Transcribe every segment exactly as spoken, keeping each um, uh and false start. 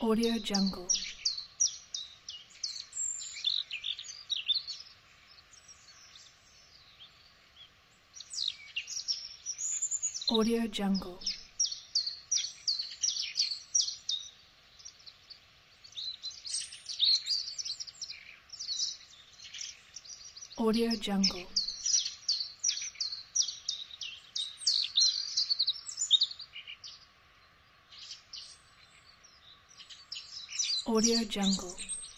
Audio Jungle. Audio Jungle. Audio Jungle. Audio Jungle.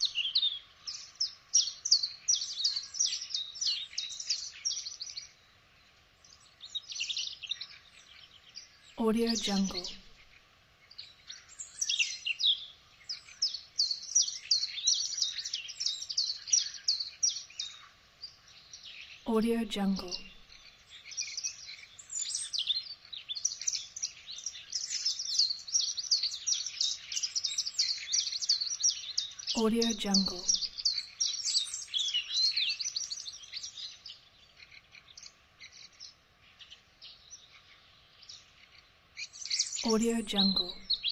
Audio Jungle. Audio Jungle. Audio Jungle. Audio Jungle.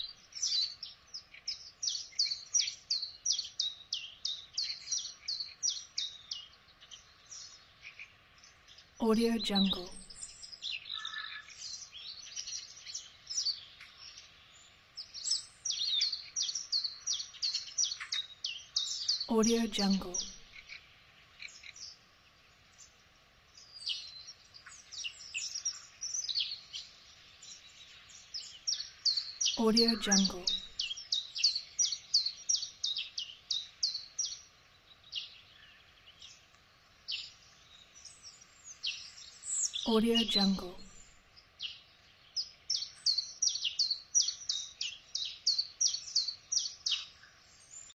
Audio Jungle. Audio Jungle. Audio Jungle. Audio Jungle.